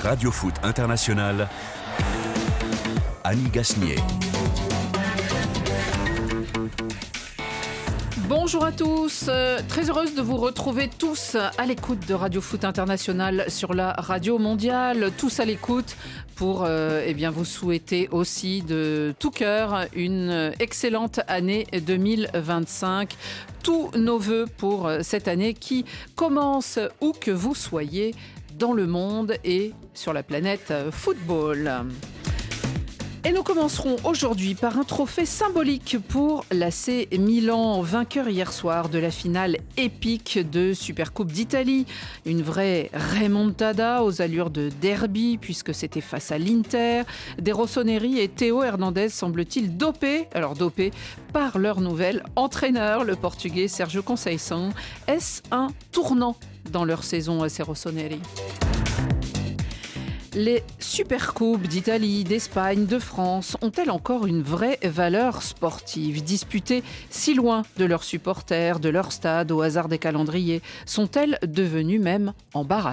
Radio Foot International, Annie Gasnier. Bonjour à tous, très heureuse de vous retrouver tous à l'écoute de Radio Foot International sur la radio mondiale, tous à l'écoute pour vous souhaiter aussi de tout cœur une excellente année 2025. Tous nos vœux pour cette année qui commence où que vous soyez dans le monde et sur la planète football. Et nous commencerons aujourd'hui par un trophée symbolique pour l'AC Milan, vainqueur hier soir de la finale épique de Supercoupe d'Italie. Une vraie remontada aux allures de derby puisque c'était face à l'Inter. Des Rossoneri et Théo Hernandez semble-t-il dopés par leur nouvel entraîneur, le portugais Sergio Conceição. Est-ce un tournant dans leur saison à ces Rossoneri ? Les Supercoupes d'Italie, d'Espagne, de France ont-elles encore une vraie valeur sportive ? Disputées si loin de leurs supporters, de leur stade, au hasard des calendriers, sont-elles devenues même embarrassantes ?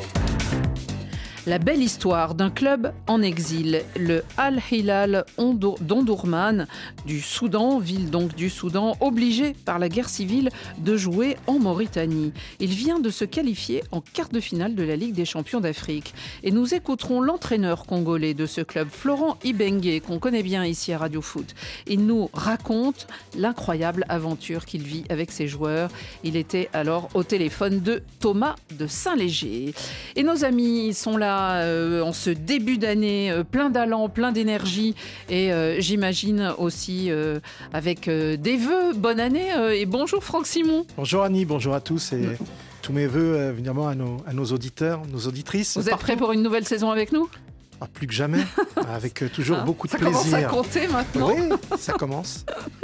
La belle histoire d'un club en exil, le Al-Hilal d'Omdurman du Soudan, ville donc du Soudan, obligé par la guerre civile de jouer en Mauritanie. Il vient de se qualifier en quart de finale de la Ligue des champions d'Afrique. Et nous écouterons l'entraîneur congolais de ce club, Florent Ibenge, qu'on connaît bien ici à Radio Foot. Il nous raconte l'incroyable aventure qu'il vit avec ses joueurs. Il était alors au téléphone de Thomas de Saint-Léger. Et nos amis sont là en ce début d'année, plein d'allant, plein d'énergie et j'imagine aussi avec des vœux. Bonne année et bonjour Franck Simon. Bonjour Annie, bonjour à tous et tous mes vœux évidemment à nos auditeurs, nos auditrices. Vous êtes prêts pour une nouvelle saison avec nous ? Plus que jamais, avec toujours beaucoup de plaisir. Ça commence à compter maintenant. Oui, ça commence.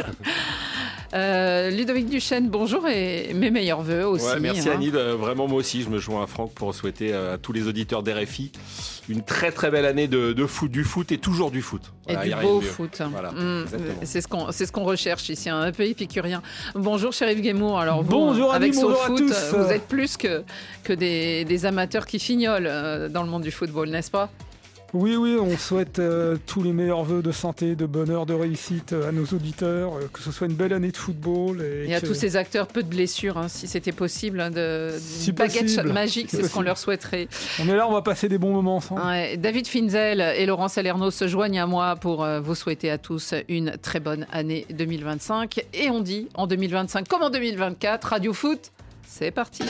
Ludovic Duchesne, bonjour et mes meilleurs vœux aussi. Ouais, merci Annie, vraiment moi aussi je me joins à Franck pour souhaiter à tous les auditeurs d'RFI une très très belle année de foot, du foot et toujours du foot. Voilà, et du beau foot. Voilà, c'est ce qu'on recherche ici, un peu épicurien. Bonjour Chérif Guémour, alors vous, bonjour avec Annie, bonjour à tous. Vous êtes plus que des amateurs qui fignolent dans le monde du football, n'est-ce pas ? Oui, on souhaite tous les meilleurs vœux de santé, de bonheur, de réussite à nos auditeurs, que ce soit une belle année de football. Et à tous ces acteurs, peu de blessures, si c'était possible, une baguette magique, c'est ce qu'on leur souhaiterait. On est là, on va passer des bons moments ensemble. Ouais, David Finzel et Laurent Salerno se joignent à moi pour vous souhaiter à tous une très bonne année 2025. Et on dit en 2025 comme en 2024, Radio Foot, c'est parti.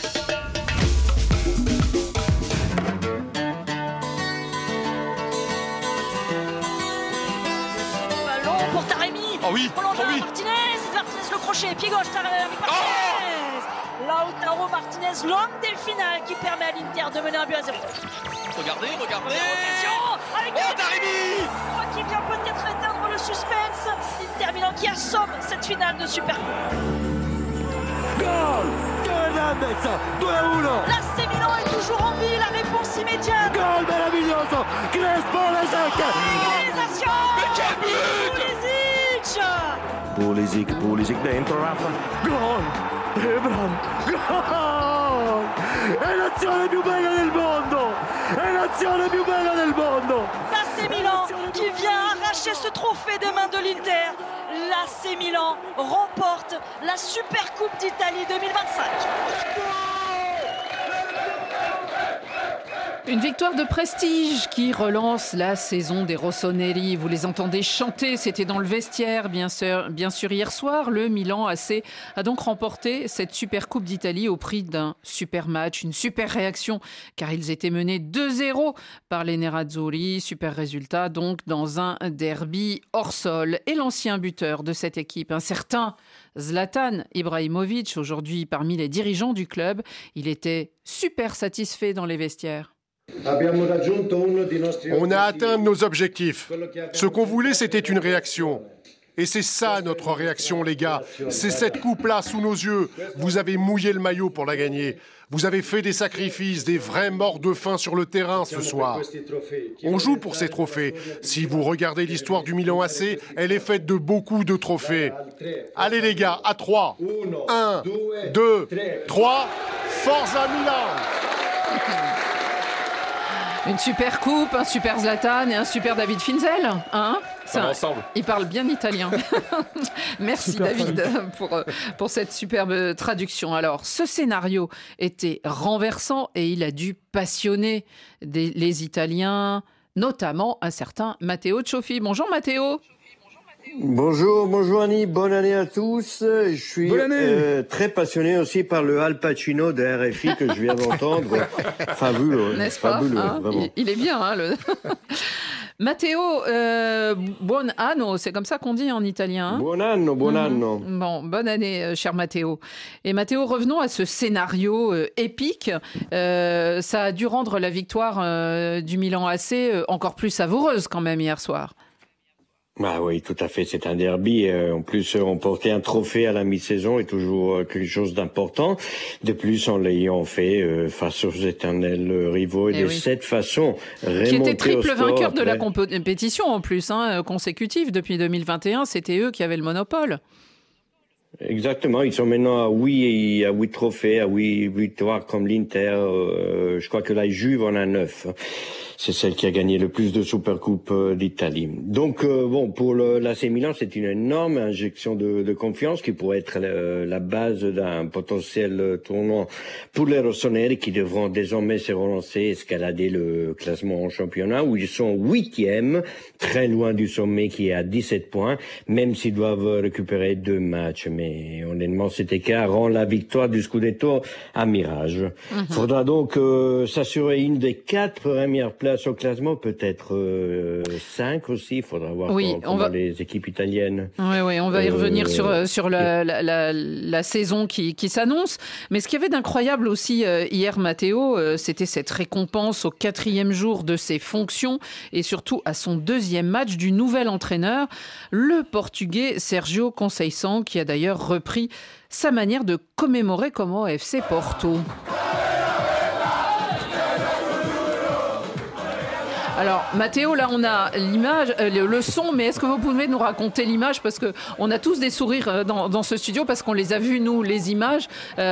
Oh oui, Martinez le crochet, pied gauche, Martinez. Lautaro Martinez, l'homme des finales qui permet à l'Inter de mener un but à 0. Regardez. Avec Taremi qui vient peut-être éteindre le suspense. Inter Milan qui assomme cette finale de Super. Goal Hernandez, 2-1. L'AC Milan est toujours en vie, la réponse immédiate. Goal meraviglioso, Crespo la secca. Égalisation. Mais quel but! Pulisic dentro, Rafa. Gol! Ebram! Gol! È l'azione più bella del mondo! È l'azione più bella del mondo! L'AC Milan qui vient arracher ce trophée des mains de l'Inter. L'AC Milan remporte la Supercoupe d'Italie 2025. Une victoire de prestige qui relance la saison des Rossoneri. Vous les entendez chanter, c'était dans le vestiaire, bien sûr hier soir. Le Milan AC a donc remporté cette Supercoupe d'Italie au prix d'un super match, une super réaction, car ils étaient menés 2-0 par les Nerazzurri. Super résultat donc dans un derby hors sol. Et l'ancien buteur de cette équipe, un certain Zlatan Ibrahimovic, aujourd'hui parmi les dirigeants du club, il était super satisfait dans les vestiaires. On a atteint nos objectifs. Ce qu'on voulait, c'était une réaction. Et c'est ça notre réaction, les gars. C'est cette coupe-là sous nos yeux. Vous avez mouillé le maillot pour la gagner. Vous avez fait des sacrifices, des vrais morts de faim sur le terrain ce soir. On joue pour ces trophées. Si vous regardez l'histoire du Milan AC, elle est faite de beaucoup de trophées. Allez les gars, à 3. 1, 2, 3. Forza Milan! Une super coupe, un super Zlatan et un super David Finzel, hein ? Ensemble. Il parle bien italien. Merci super David pour cette superbe traduction. Alors, ce scénario était renversant et il a dû passionner les Italiens, notamment un certain Matteo Cioffi. Bonjour Matteo. Bonjour Annie, bonne année à tous. Je suis très passionné aussi par le Al Pacino de RFI que je viens d'entendre. Fabuleux, n'est-ce pas, fabuleux, hein, vraiment. Il est bien, hein, Matteo, buon anno, c'est comme ça qu'on dit en italien. Hein, buon anno. Bon, bonne année, cher Matteo. Et Matteo, revenons à ce scénario épique. Ça a dû rendre la victoire du Milan AC encore plus savoureuse quand même hier soir. Ah oui, tout à fait, c'est un derby. En plus, remporter un trophée à la mi-saison est toujours quelque chose d'important. De plus, en l'ayant fait face aux éternels rivaux et de cette façon, qui était triple vainqueur de la compétition en plus, consécutive depuis 2021, c'était eux qui avaient le monopole. Exactement, ils sont maintenant à 8 trophées, à 8 victoires comme l'Inter. Je crois que la Juve en a 9. C'est celle qui a gagné le plus de Supercoupes d'Italie. Donc, pour l'AC Milan, c'est une énorme injection de confiance qui pourrait être la base d'un potentiel tournoi pour les rossoneri qui devront désormais se relancer, escalader le classement en championnat où ils sont 8e, très loin du sommet qui est à 17 points, même s'ils doivent récupérer 2 matchs. Mais honnêtement, cet écart rend la victoire du Scudetto un mirage. Faudra donc s'assurer une des 4 premières places au classement, peut-être 5 aussi. Il faudra voir comment les équipes italiennes. Oui, on va y revenir sur la saison qui s'annonce. Mais ce qu'il y avait d'incroyable aussi hier, Matteo, c'était cette récompense au 4e jour de ses fonctions et surtout à son 2e match du nouvel entraîneur, le Portugais Sérgio Conceição, qui a d'ailleurs repris sa manière de commémorer comme au FC Porto. Alors, Matteo, là, on a l'image, le son, mais est-ce que vous pouvez nous raconter l'image ? Parce qu'on a tous des sourires dans ce studio, parce qu'on les a vus, nous, les images.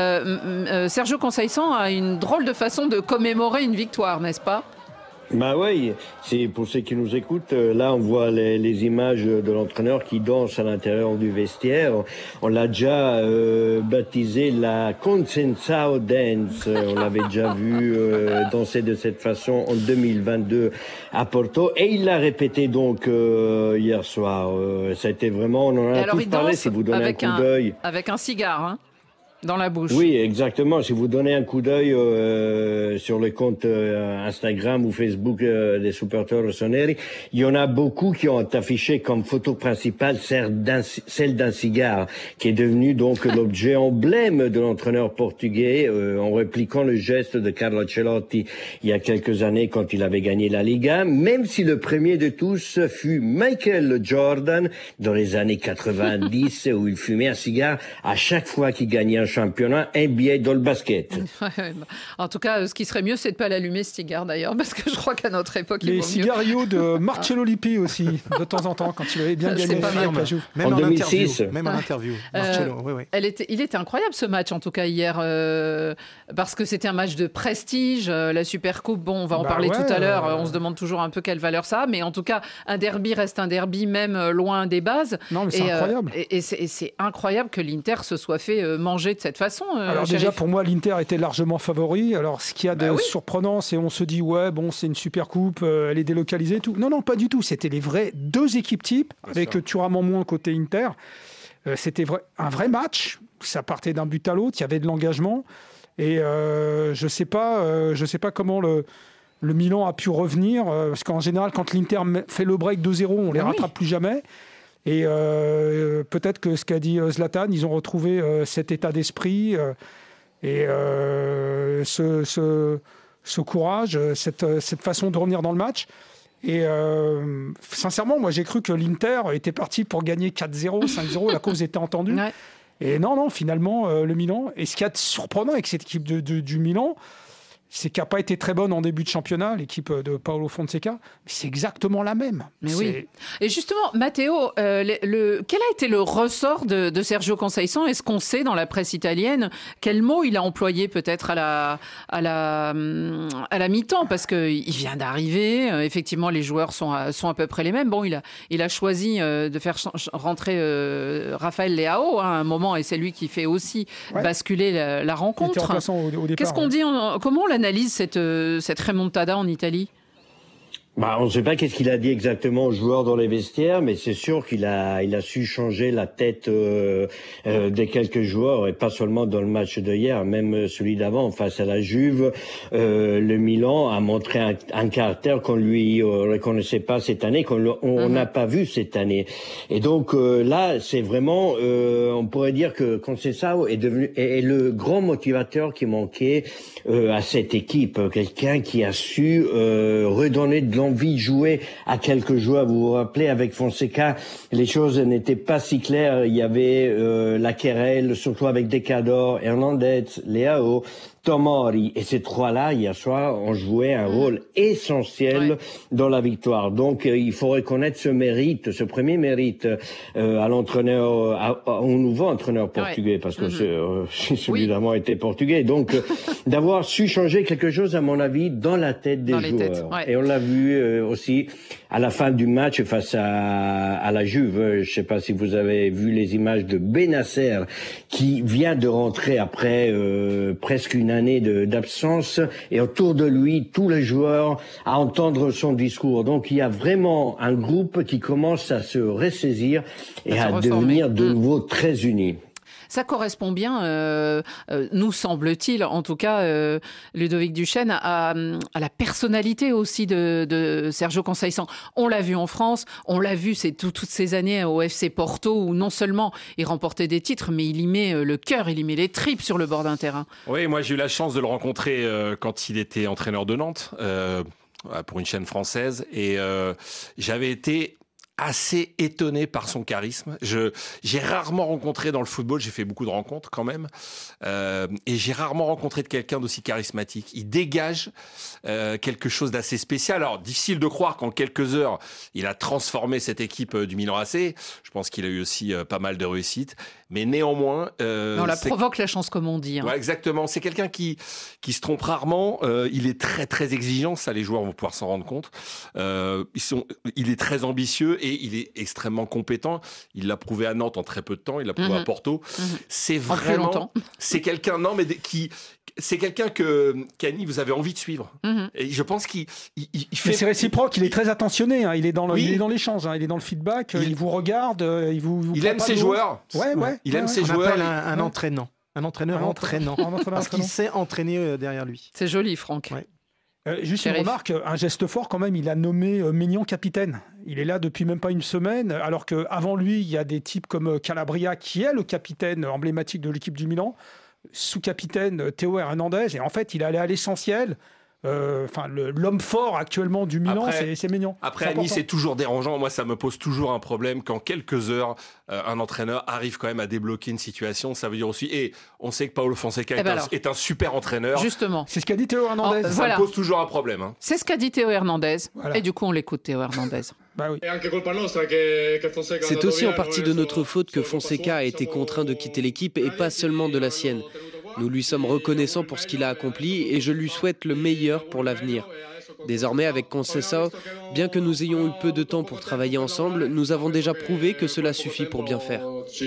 Sérgio Conceição a une drôle de façon de commémorer une victoire, n'est-ce pas ? Bah oui, c'est pour ceux qui nous écoutent. Là, on voit les images de l'entraîneur qui danse à l'intérieur du vestiaire. On l'a déjà baptisé la Conceição Dance. On l'avait déjà vu danser de cette façon en 2022 à Porto. Et il l'a répété donc hier soir. Ça a été vraiment, on en a tous parlé. Si vous donnez un coup d'œil. Avec un cigare, hein, dans la bouche. Oui, exactement. Si vous donnez un coup d'œil sur le compte Instagram ou Facebook des supporters rossoneri, il y en a beaucoup qui ont affiché comme photo principale celle d'un cigare, qui est devenu donc l'objet emblème de l'entraîneur portugais, en répliquant le geste de Carlo Ancelotti il y a quelques années quand il avait gagné la Liga, même si le premier de tous fut Michael Jordan dans les années 90 où il fumait un cigare à chaque fois qu'il gagnait un championnat NBA dans le basket. En tout cas, ce qui serait mieux, c'est de ne pas l'allumer, ce cigare d'ailleurs, parce que je crois qu'à notre époque, les cigarios de Marcello Lippi aussi, de temps en temps, quand il avait bien gagné même en 2006. Même en interview. Marcello, oui. Il était incroyable ce match, en tout cas hier, parce que c'était un match de prestige, la Supercoupe, bon, on va en parler tout à l'heure, on se demande toujours un peu quelle valeur ça a, mais en tout cas, un derby reste un derby, même loin des bases. Non, mais c'est incroyable. Et c'est incroyable que l'Inter se soit fait manger de cette façon. Alors déjà, pour moi, l'Inter était largement favori. Alors, ce qu'il y a de surprenant, c'est on se dit, c'est une super coupe, elle est délocalisée et tout. Non, pas du tout. C'était les vrais 2 équipes types, avec Thuram en moins côté Inter. C'était un vrai match. Ça partait d'un but à l'autre. Il y avait de l'engagement. Et je sais pas comment le Milan a pu revenir. Parce qu'en général, quand l'Inter fait le break 2-0, on les rattrape plus jamais. Et peut-être que ce qu'a dit Zlatan, ils ont retrouvé cet état d'esprit et ce courage, cette façon de revenir dans le match. Et sincèrement, moi j'ai cru que l'Inter était parti pour gagner 4-0, 5-0, la cause était entendue. Ouais. Et non, finalement, le Milan. Et ce qu'il y a de surprenant avec cette équipe du Milan, c'est qu'elle n'a pas été très bonne en début de championnat, l'équipe de Paulo Fonseca, mais c'est exactement la même. Mais oui. Et justement, Matteo, quel a été le ressort de Sergio Conceição? Est-ce qu'on sait dans la presse italienne quel mot il a employé peut-être à la mi-temps? Parce qu'il vient d'arriver, effectivement les joueurs sont à peu près les mêmes. Bon, il a choisi de faire rentrer Rafael Leao à un moment, et c'est lui qui fait aussi basculer la rencontre. Il était remplaçant au départ. Qu'est-ce qu'on dit comment on l'analyse cette remontada en Italie? On ne sait pas qu'est-ce qu'il a dit exactement aux joueurs dans les vestiaires, mais c'est sûr qu'il a su changer la tête des quelques joueurs, et pas seulement dans le match de hier, même celui d'avant face à la Juve. Le Milan a montré un caractère qu'on lui reconnaissait pas cette année, qu'on n'a pas vu cette année. Et donc là, c'est vraiment, on pourrait dire que Conceição est le grand motivateur qui manquait à cette équipe, quelqu'un qui a su redonner de l'envie de jouer à quelques joueurs. Vous vous rappelez, avec Fonseca, les choses n'étaient pas si claires. Il y avait la querelle, surtout avec Decador, Hernandez, Leao, Tomori, et ces trois-là, hier soir, ont joué un rôle essentiel dans la victoire. Donc, il faut reconnaître ce premier mérite à l'entraîneur, au nouveau entraîneur portugais, parce que celui d'avant était portugais. Donc, d'avoir su changer quelque chose, à mon avis, dans la tête des joueurs. Et on l'a vu aussi à la fin du match face à la Juve. Je ne sais pas si vous avez vu les images de Benacer, qui vient de rentrer après presque une année d'absence, et autour de lui tous les joueurs à entendre son discours. Donc il y a vraiment un groupe qui commence à se ressaisir et à devenir de nouveau très unis. Ça correspond bien, nous semble-t-il, en tout cas, Ludovic Duchesne, à la personnalité aussi de Sergio Conceição. On l'a vu en France, on l'a vu toutes ces années au FC Porto, où non seulement il remportait des titres, mais il y met le cœur, il y met les tripes sur le bord d'un terrain. Oui, moi j'ai eu la chance de le rencontrer quand il était entraîneur de Nantes, pour une chaîne française, et j'avais été assez étonné par son charisme. J'ai rarement rencontré dans le football, j'ai fait beaucoup de rencontres quand même, et j'ai rarement rencontré de quelqu'un d'aussi charismatique. Il dégage quelque chose d'assez spécial. Alors, difficile de croire qu'en quelques heures, il a transformé cette équipe du Milan AC. Je pense qu'il a eu aussi pas mal de réussites. Mais néanmoins... on la provoque la chance, comme on dit. Hein. Ouais, exactement. C'est quelqu'un qui se trompe rarement. Il est très, très exigeant. Ça, les joueurs vont pouvoir s'en rendre compte. Il est très ambitieux et il est extrêmement compétent. Il l'a prouvé à Nantes en très peu de temps. Il l'a prouvé à Porto. C'est vraiment... C'est quelqu'un... Non, mais c'est quelqu'un que, Kani, vous avez envie de suivre. Et je pense qu'il fait... Mais c'est réciproque, il est très attentionné, hein. Il est dans l'échange, hein. Il est dans le feedback, il vous regarde, il aime ses joueurs. Il aime ses joueurs. Un entraînant. Un entraîneur entraînant. Parce qu'il sait entraîner derrière lui. C'est joli, Franck. Juste une remarque, un geste fort quand même, il a nommé Maignan capitaine. Il est là depuis même pas une semaine, alors qu'avant lui, il y a des types comme Calabria, qui est le capitaine emblématique de l'équipe du Milan, sous-capitaine Théo Hernandez, et en fait, il allait à l'essentiel. L'homme fort actuellement du Milan, c'est Maignan. Après, à Nice, c'est toujours dérangeant. Moi, ça me pose toujours un problème qu'en quelques heures, un entraîneur arrive quand même à débloquer une situation. Ça veut dire aussi, et on sait que Paulo Fonseca est un super entraîneur. Justement. C'est ce qu'a dit Théo Hernandez. Ça me pose toujours un problème. Hein. C'est ce qu'a dit Théo Hernandez. Voilà. Et du coup, on l'écoute, Théo Hernandez. Bah oui. C'est aussi en partie de notre faute que Fonseca a été contraint de quitter l'équipe et pas seulement de la sienne. Nous lui sommes reconnaissants pour ce qu'il a accompli et je lui souhaite le meilleur pour l'avenir. Désormais, avec Conceição, bien que nous ayons eu peu de temps pour travailler ensemble, nous avons déjà prouvé que cela suffit pour bien faire.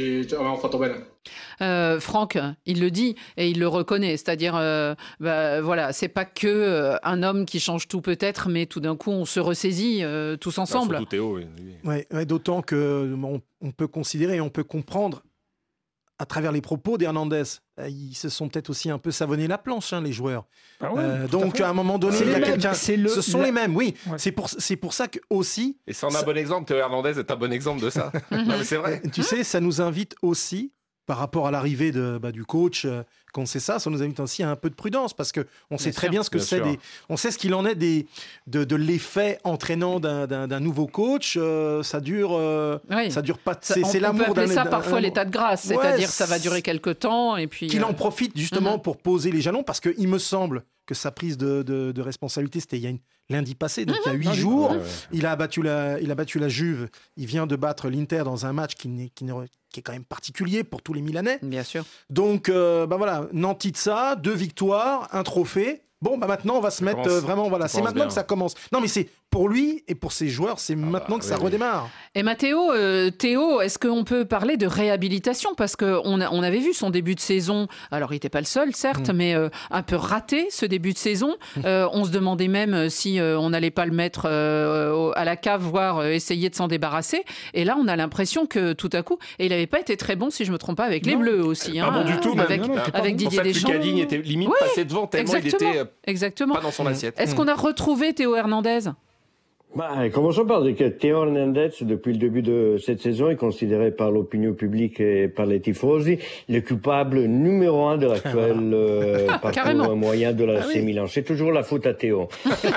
Franck, il le dit et il le reconnaît, c'est-à-dire, c'est pas que un homme qui change tout peut-être, mais tout d'un coup on se ressaisit tous ensemble. Surtout Théo, oui. D'autant que on peut considérer, on peut comprendre à travers les propos d'Hernandez. Ils se sont peut-être aussi un peu savonné la planche, les joueurs. Donc, à un moment donné, il y a quelqu'un... Ce sont les mêmes, oui. Ouais. C'est pour ça que aussi... Et c'est un bon exemple, Théo Hernandez est un bon exemple de ça. Non, mais c'est vrai. Tu sais, ça nous invite aussi par rapport à l'arrivée du coach Conceição, ça nous invite aussi à un peu de prudence parce que on sait très bien ce que c'est. On sait ce qu'il en est de l'effet entraînant d'un nouveau coach. Ça dure pas. C'est l'amour. On peut appeler ça parfois l'état de grâce, c'est-à-dire ça va durer quelque temps et puis. Qu'il en profite justement pour poser les jalons parce que il me semble que sa prise de responsabilité c'était lundi passé, donc il y a 8 jours. Ouais. Il a battu la Juve. Il vient de battre l'Inter dans un match qui est quand même particulier pour tous les Milanais. Bien sûr. Donc, voilà, Nantitsa, 2 victoires, un trophée. Bon, maintenant, on va se mettre vraiment... Voilà, c'est maintenant que ça commence. Non, mais c'est pour lui et pour ses joueurs, c'est maintenant que ça redémarre. Et Matteo, Théo, est-ce qu'on peut parler de réhabilitation ? Parce qu'on avait vu son début de saison, alors il n'était pas le seul, certes, mais un peu raté, ce début de saison. On se demandait même si on n'allait pas le mettre à la cave, voire essayer de s'en débarrasser. Et là, on a l'impression que tout à coup... Et il n'avait pas été très bon, si je ne me trompe pas, avec les Bleus aussi. Pas bon du tout, avec Didier Deschamps. Lucas Digne était limite passé devant, tellement il était pas dans son assiette. Est-ce qu'on a retrouvé Théo Hernandez ? Commençons par dire que Théo Hernandez, depuis le début de cette saison, est considéré par l'opinion publique et par les tifosi le coupable numéro 1 de l'actuel parcours moyen de la AC Milan. C'est toujours la faute à Théo.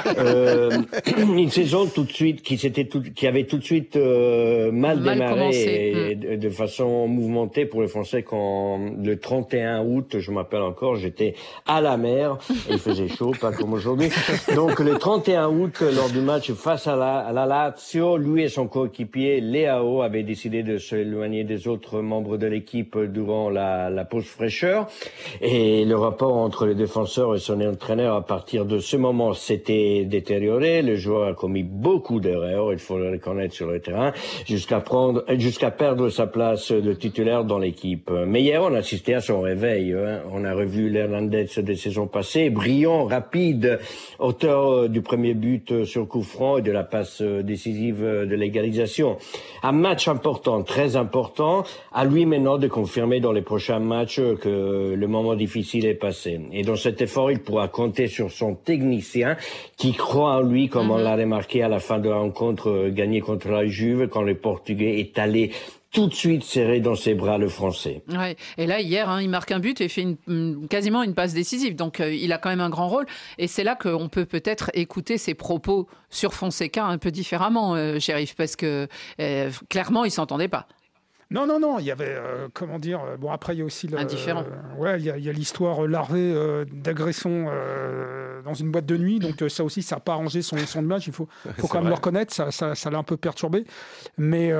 Une saison tout de suite qui avait tout de suite mal démarré et de façon mouvementée pour les Français quand le 31 août, je m'appelle encore, j'étais à la mer et il faisait chaud, pas comme aujourd'hui. Donc le 31 août, lors du match face à la Lazio, lui et son coéquipier Leao avaient décidé de s'éloigner des autres membres de l'équipe durant la pause fraîcheur. Et le rapport entre les défenseurs et son entraîneur à partir de ce moment s'était détérioré. Le joueur a commis beaucoup d'erreurs, il faut le reconnaître, sur le terrain, jusqu'à perdre sa place de titulaire dans l'équipe. Mais hier, on a assisté à son réveil. On a revu l'Hernandez des saisons passées, brillant, rapide, auteur du premier but sur coup franc et de la passe décisive de l'égalisation. Un match important, très important. À lui maintenant de confirmer dans les prochains matchs que le moment difficile est passé. Et dans cet effort, il pourra compter sur son technicien qui croit en lui, comme on l'a remarqué à la fin de la rencontre gagnée contre la Juve, quand le Portugais est allé tout de suite serré dans ses bras le Français. Ouais. Et là, hier, il marque un but et fait quasiment une passe décisive. Donc, il a quand même un grand rôle. Et c'est là qu'on peut peut-être écouter ses propos sur Fonseca un peu différemment, Chérif, parce que clairement, ils ne s'entendaient pas. Non, il y avait, bon, après, il y a aussi... Indifférent. Il y a l'histoire larvée d'agression dans une boîte de nuit, donc ça aussi, ça n'a pas arrangé son image, il faut quand même le reconnaître, ça l'a un peu perturbé. Mais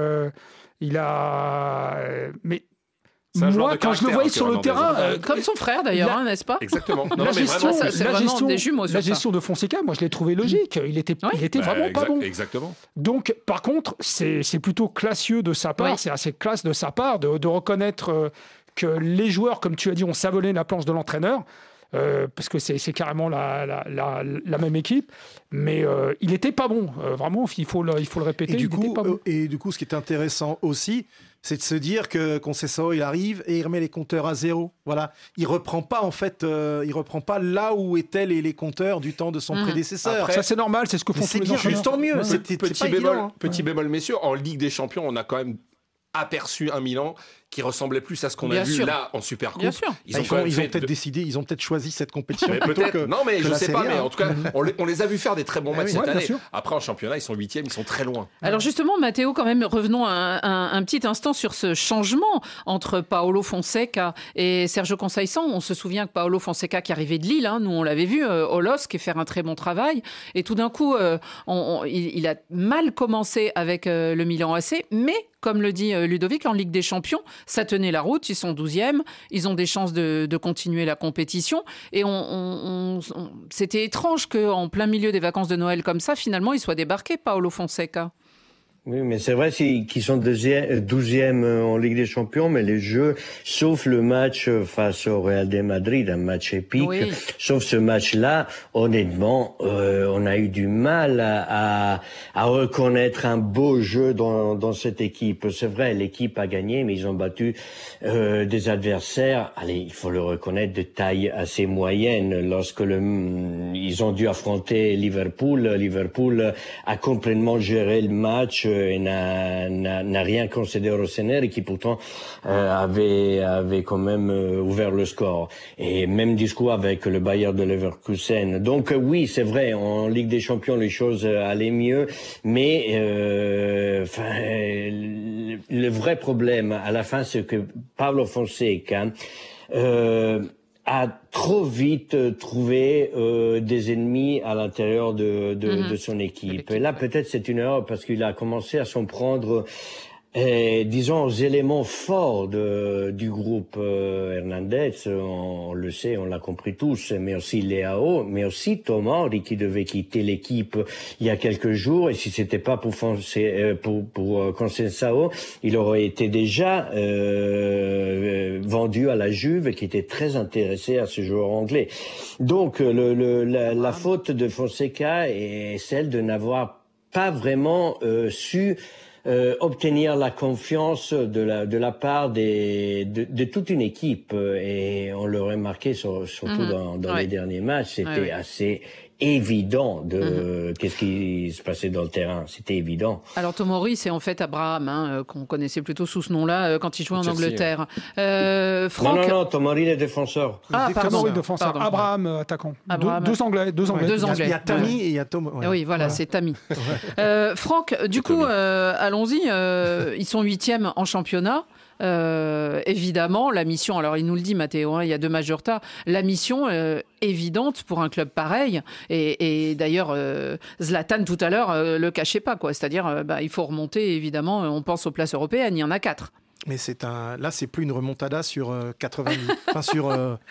moi, quand je le voyais sur le terrain... comme son frère, d'ailleurs, n'est-ce pas ? Exactement. La gestion de Fonseca, moi, je l'ai trouvé logique. Il était vraiment pas bon. Exactement. Donc, par contre, c'est plutôt classieux de sa part, c'est assez classe de sa part de reconnaître que les joueurs, comme tu as dit, ont savonné la planche de l'entraîneur. Parce que c'est carrément la même équipe, mais il n'était pas bon, vraiment, il faut le répéter. Et du coup, ce qui est intéressant aussi, c'est de se dire que Conceição, il arrive et il remet les compteurs à zéro. Voilà, il reprend pas là où étaient les compteurs du temps de son prédécesseur. Après, ça c'est normal, c'est ce que font tous les entraîneurs. Tant mieux. Petit bémol, messieurs, en Ligue des Champions, on a quand même aperçu un Milan qui ressemblait plus à ce qu'on a vu là en Supercoupe. Bien sûr. Ils ont peut-être choisi cette compétition. Non, mais je ne sais pas, mais en tout cas, on les a vus faire des très bons matchs cette année. Après, en championnat, ils sont 8e, ils sont très loin. Alors justement, Matteo, quand même, revenons un petit instant sur ce changement entre Paulo Fonseca et Sergio Conceição. On se souvient que Paulo Fonseca, qui arrivait de Lille, nous on l'avait vu au LOSC, faire un très bon travail, et tout d'un coup, il a mal commencé avec le Milan AC, mais comme le dit Ludovic, en Ligue des Champions, ça tenait la route, ils sont 12e, ils ont des chances de continuer la compétition. Et c'était étrange qu'en plein milieu des vacances de Noël comme ça, finalement, il soit débarqué, Paulo Fonseca. Oui, mais c'est vrai qu'ils sont 12e en Ligue des Champions, mais les jeux, sauf le match face au Real de Madrid, un match épique, sauf ce match-là, honnêtement, on a eu du mal à reconnaître un beau jeu dans cette équipe. C'est vrai, l'équipe a gagné, mais ils ont battu des adversaires, allez, il faut le reconnaître, de taille assez moyenne. Lorsque ils ont dû affronter Liverpool a complètement géré le match. et n'a rien concédé au Rosenborg, et qui pourtant avait quand même ouvert le score. Et même discours avec le Bayer de Leverkusen. Donc oui, c'est vrai, en Ligue des Champions, les choses allaient mieux, mais le vrai problème à la fin, c'est que Paulo Fonseca a trop vite trouvé des ennemis à l'intérieur de son équipe. Et là, peut-être c'est une erreur parce qu'il a commencé à s'en prendre, disons, aux éléments forts du groupe Hernandez. On le sait, on l'a compris tous, mais aussi Leao, mais aussi Tomori qui devait quitter l'équipe il y a quelques jours. Et si c'était pas pour Conceição, il aurait été déjà vendu à la Juve, qui était très intéressé à ce joueur anglais. Donc la faute de Fonseca est celle de n'avoir pas vraiment su obtenir la confiance de la part de toute une équipe, et on le remarquait surtout dans les derniers matchs, c'était assez évident qu'est-ce qui se passait dans le terrain, c'était évident. Alors Tomori, c'est en fait Abraham, qu'on connaissait plutôt sous ce nom-là quand il jouait en Angleterre. Franck... Non, Tomori le défenseur. Tomori défenseur. Pardon. Abraham attaquant. Deux Anglais. Il y a Tammy et il y a Tom. Ouais. Oui, voilà, c'est Tammy. Franck, du coup, allons-y. Ils sont 8e en championnat. Évidemment, la mission, alors il nous le dit Matteo, il y a 2 matchs de retard, la mission évidente pour un club pareil, et d'ailleurs Zlatan tout à l'heure le cachait pas, quoi. C'est-à-dire il faut remonter, évidemment, on pense aux places européennes, il y en a 4. Mais là, c'est plus une remontada sur 80 minutes. Enfin, sur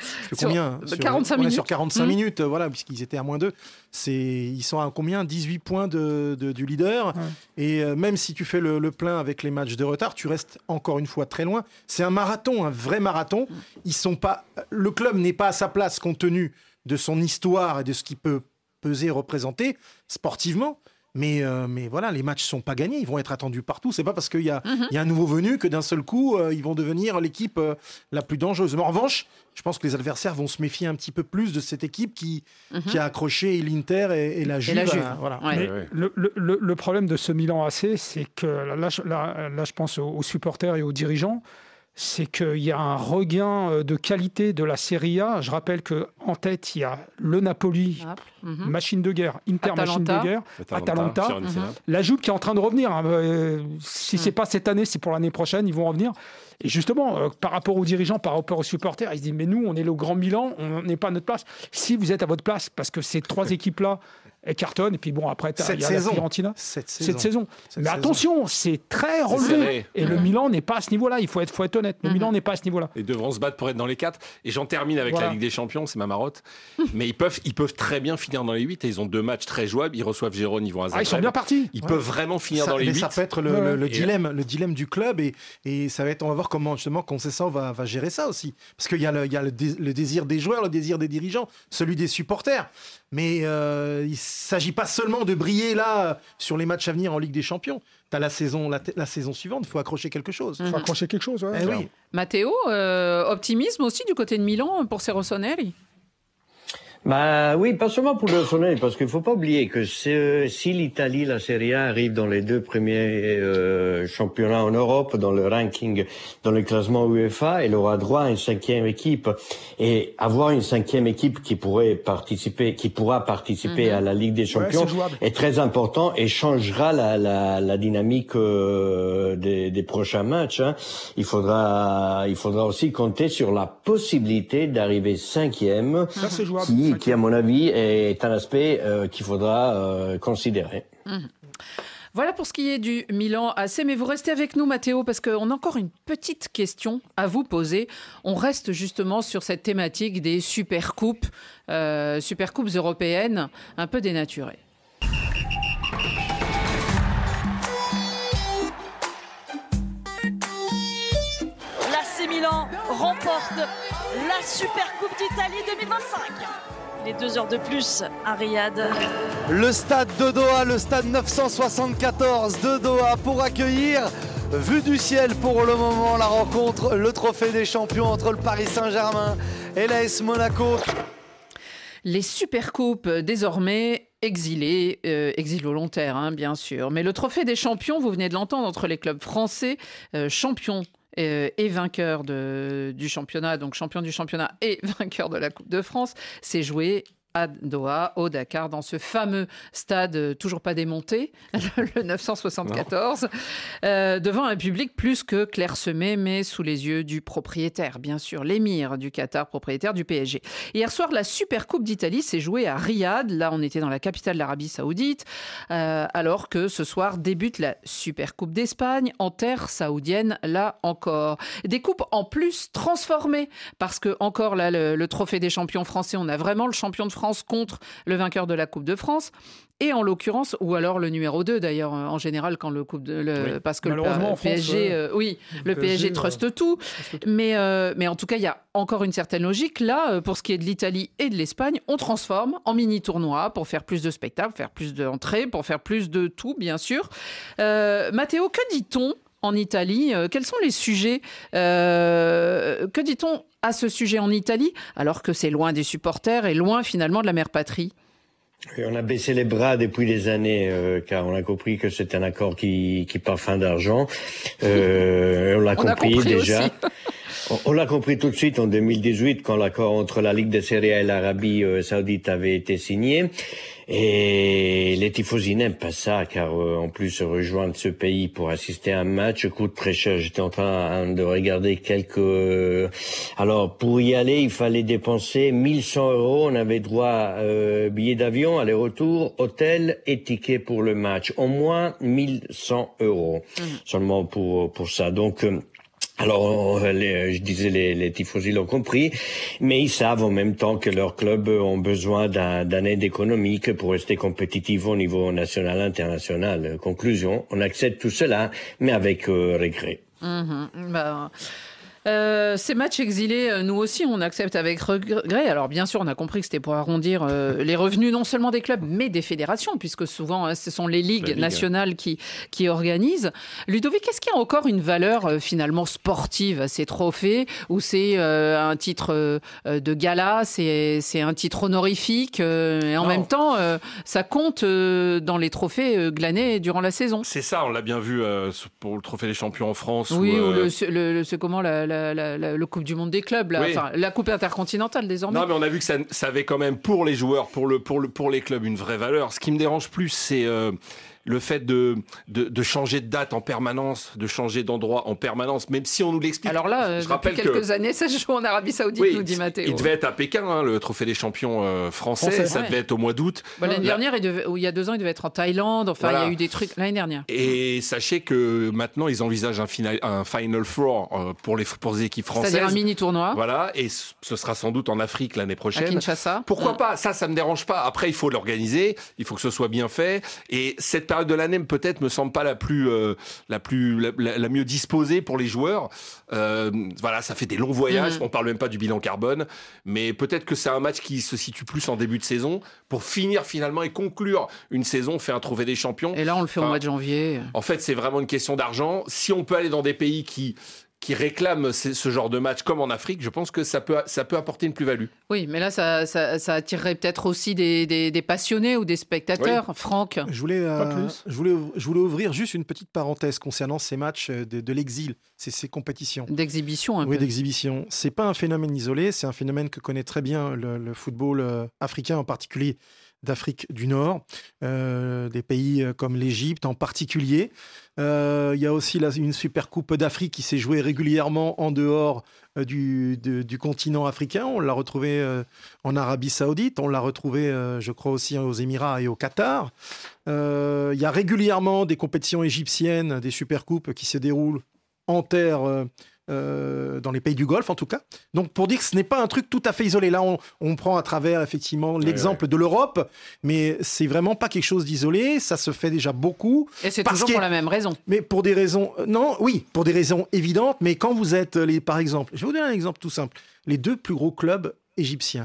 45 minutes. Sur 45 minutes, voilà, puisqu'ils étaient à moins 2. Ils sont à combien ? 18 points du leader. Et même si tu fais le plein avec les matchs de retard, tu restes encore une fois très loin. C'est un marathon, un vrai marathon. Le club n'est pas à sa place compte tenu de son histoire et de ce qu'il peut peser, représenter sportivement. Mais voilà, les matchs sont pas gagnés, ils vont être attendus partout. C'est pas parce qu'il y a un nouveau venu que d'un seul coup, ils vont devenir l'équipe la plus dangereuse. Mais en revanche, je pense que les adversaires vont se méfier un petit peu plus de cette équipe qui a accroché l'Inter et la Juve. Voilà. Ouais. Le problème de ce Milan AC, c'est que là, je pense aux supporters et aux dirigeants, c'est qu'il y a un regain de qualité de la Serie A. Je rappelle qu'en tête, il y a le Napoli, machine de guerre, Inter, machine de guerre, Atalanta, la Juve qui est en train de revenir. Si ce n'est pas cette année, c'est pour l'année prochaine, ils vont revenir. Et justement, par rapport aux dirigeants, par rapport aux supporters, ils se disent, mais nous, on est le Grand Milan, on n'est pas à notre place. Si vous êtes à votre place, parce que ces 3 équipes-là, elles cartonnent, et puis bon, après, il y a la Fiorentina. Cette saison. Mais attention, c'est très relevé. Et le Milan n'est pas à ce niveau-là, il faut être honnête. Le Milan n'est pas à ce niveau-là. Ils devront se battre pour être dans les 4. Et j'en termine avec la Ligue des Champions, c'est ma marotte. Mais ils peuvent très bien finir dans les 8, et ils ont 2 matchs très jouables. Ils reçoivent Gérone, ils vont à Zagreb. Ils sont bien partis. Ils peuvent vraiment finir dans les 8. Ça peut être le dilemme du club, et ça va être, on va voir comment justement Conceição va gérer ça aussi. Parce qu'il y a le désir des joueurs, le désir des dirigeants, celui des supporters. Mais il ne s'agit pas seulement de briller là sur les matchs à venir en Ligue des Champions. Tu as la saison suivante, il faut accrocher quelque chose. Il faut accrocher quelque chose, ouais. Oui. Matteo, optimisme aussi du côté de Milan pour ces Rossoneri ? Oui, pas seulement pour le Rossoneri, parce qu'il faut pas oublier que si l'Italie, la Serie A, arrive dans les 2 premiers championnats en Europe, dans le ranking, dans le classement UEFA, elle aura droit à une 5e équipe. Et avoir une 5e équipe qui pourra participer à la Ligue des Champions est très important et changera la dynamique des prochains matchs. Il faudra aussi compter sur la possibilité d'arriver 5e. Ça, c'est jouable. Qui, à mon avis, est un aspect qu'il faudra considérer. Voilà pour ce qui est du Milan AC, mais vous restez avec nous, Matteo, parce qu'on a encore une petite question à vous poser. On reste justement sur cette thématique des supercoupes européennes, un peu dénaturées. L'AC Milan remporte la Supercoupe d'Italie 2025. Il est 2 heures de plus à Riyad. Le stade de Doha, le stade 974 de Doha pour accueillir, vue du ciel pour le moment, la rencontre, le trophée des champions entre le Paris Saint-Germain et l'AS Monaco. Les Supercoupes désormais. exilé volontaire, bien sûr. Mais le trophée des champions, vous venez de l'entendre, entre les clubs français, champions et vainqueur du championnat, donc champion du championnat et vainqueur de la Coupe de France, c'est joué à Doha, au Dakar, dans ce fameux stade toujours pas démonté, le 974, devant un public plus que clairsemé, mais sous les yeux du propriétaire, bien sûr, l'émir du Qatar, propriétaire du PSG. Hier soir, la Super Coupe d'Italie s'est jouée à Riyad. Là, on était dans la capitale de l'Arabie Saoudite, alors que ce soir débute la Super Coupe d'Espagne, en terre saoudienne, là encore. Des coupes en plus transformées, parce que encore là, le trophée des champions français, on a vraiment le champion de France contre le vainqueur de la Coupe de France. Et en l'occurrence, ou alors le numéro 2 d'ailleurs, en général, quand parce que le PSG, le PSG truste tout. Mais en tout cas, il y a encore une certaine logique. Là, pour ce qui est de l'Italie et de l'Espagne, on transforme en mini-tournoi pour faire plus de spectacles, faire plus d'entrées, pour faire plus de tout, bien sûr. Mathéo, que dit-on en Italie? Quels sont les sujets? Que dit-on à ce sujet en Italie, alors que c'est loin des supporters et loin finalement de la mère patrie? Et on a baissé les bras depuis des années, car on a compris que c'est un accord qui part fin d'argent. On l'a compris déjà. On l'a compris tout de suite en 2018, quand l'accord entre la Ligue de Serie A et l'Arabie Saoudite avait été signé. Et les tifosi n'aiment pas ça, car en plus rejoindre ce pays pour assister à un match coûte très cher. J'étais en train de regarder Alors pour y aller, il fallait dépenser 1100 €. On avait droit billets d'avion, aller-retour, hôtel et ticket pour le match. Au moins 1100 € seulement pour ça. Donc alors, je disais, les tifosi l'ont compris, mais ils savent en même temps que leurs clubs ont besoin d'un aide économique pour rester compétitifs au niveau national, international. Conclusion, on accepte tout cela, mais avec regret. Ces matchs exilés, nous aussi, on accepte avec regret. Alors, bien sûr, on a compris que c'était pour arrondir les revenus non seulement des clubs, mais des fédérations, puisque souvent, ce sont les ligues nationales qui organisent. Ludovic, est-ce qu'il y a encore une valeur finalement sportive à ces trophées, ou c'est un titre de gala, c'est un titre honorifique, et en même temps, ça compte dans les trophées glanés durant la saison? C'est ça, on l'a bien vu pour le trophée des champions en France. Oui, ou c'est comment le Coupe du Monde des clubs, la Coupe intercontinentale désormais. Non, mais on a vu que ça avait quand même pour les joueurs, pour les clubs, une vraie valeur. Ce qui me dérange plus, c'est le fait de changer de date en permanence, de changer d'endroit en permanence, même si on nous l'explique. Alors là, depuis quelques années, ça se joue en Arabie Saoudite, nous dit Mathéo. Il devait être à Pékin, le trophée des champions français. Ça devait être au mois d'août. L'année dernière, il y a 2 ans, il devait être en Thaïlande. Enfin, il y a eu des trucs l'année dernière. Et sachez que maintenant, ils envisagent un Final Four pour les équipes françaises. C'est-à-dire un mini-tournoi. Voilà, et ce sera sans doute en Afrique l'année prochaine. À Kinshasa. Pourquoi pas? Ça me dérange pas. Après, il faut l'organiser, il faut que ce soit bien fait. Et cette période de l'année, peut-être, me semble pas la mieux disposée pour les joueurs. Ça fait des longs voyages. On parle même pas du bilan carbone, mais peut-être que c'est un match qui se situe plus en début de saison pour finir finalement et conclure une saison, faire un trophée des champions. Et là, on le fait au mois de janvier. En fait, c'est vraiment une question d'argent. Si on peut aller dans des pays qui réclament ce genre de match comme en Afrique, je pense que ça peut apporter une plus-value. Oui, mais là, ça attirerait peut-être aussi des passionnés ou des spectateurs. Oui. Franck, je voulais ouvrir juste une petite parenthèse concernant ces matchs de l'exil, ces compétitions. D'exhibition, un peu. Oui, d'exhibition. C'est pas un phénomène isolé, c'est un phénomène que connaît très bien le football africain, en particulier d'Afrique du Nord, des pays comme l'Égypte en particulier. Il y a aussi une super coupe d'Afrique qui s'est jouée régulièrement en dehors du continent africain. On l'a retrouvée en Arabie Saoudite, on l'a retrouvée, je crois, aussi aux Émirats et au Qatar. Il y a régulièrement des compétitions égyptiennes, des super coupes qui se déroulent en terre dans les pays du Golfe en tout cas. Donc pour dire que ce n'est pas un truc tout à fait isolé. Là on prend à travers effectivement l'exemple de l'Europe, mais c'est vraiment pas quelque chose d'isolé, ça se fait déjà beaucoup. Et c'est toujours pour la même raison. Mais pour des raisons, pour des raisons évidentes, mais quand vous êtes par exemple, je vais vous donner un exemple tout simple, les 2 plus gros clubs égyptiens,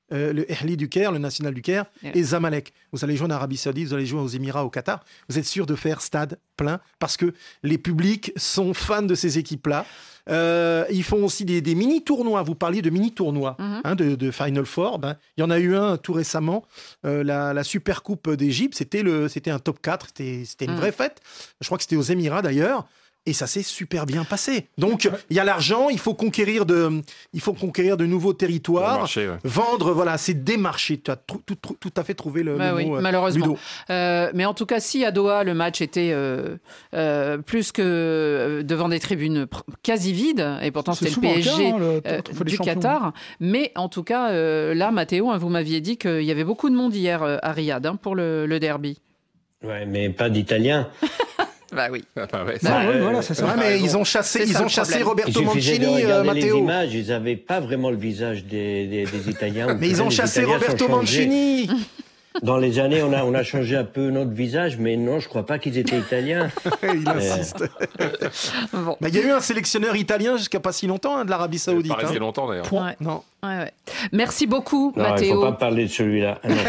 le Ahli du Caire, le National du Caire, et Zamalek. Vous allez jouer en Arabie Saoudite, vous allez jouer aux Émirats, au Qatar. Vous êtes sûr de faire stade plein parce que les publics sont fans de ces équipes-là. Ils font aussi des mini-tournois. Vous parliez de mini-tournois, de Final Four. Il y en a eu un tout récemment, la Super Coupe d'Égypte. C'était un top 4. C'était une vraie fête. Je crois que c'était aux Émirats d'ailleurs. Et ça s'est super bien passé. Donc, il y a l'argent, il faut conquérir de nouveaux territoires, vendre, voilà, c'est des marchés. Tu as tout à fait trouvé le mot, malheureusement. Ludo. Mais en tout cas, si à Doha, le match était plus que devant des tribunes quasi vides, et pourtant c'était le PSG du Qatar, mais en tout cas, là, Mathéo, vous m'aviez dit qu'il y avait beaucoup de monde hier à Riyad pour le derby. Ouais, mais pas d'Italiens. Bah oui. Voilà, c'est ça. Mais ils ont chassé Roberto Mancini, Matteo. Les images, ils n'avaient pas vraiment le visage des Italiens. Mais ils ont chassé Roberto Mancini. Dans les années, on a changé un peu notre visage, mais non, je crois pas qu'ils étaient italiens. Il insiste. Bon. Mais il y a eu un sélectionneur italien jusqu'à pas si longtemps de l'Arabie Saoudite. Pas resté longtemps d'ailleurs. Ouais. Non. Ouais. Merci beaucoup, Mathéo. Il ne faut pas parler de celui-là. Non,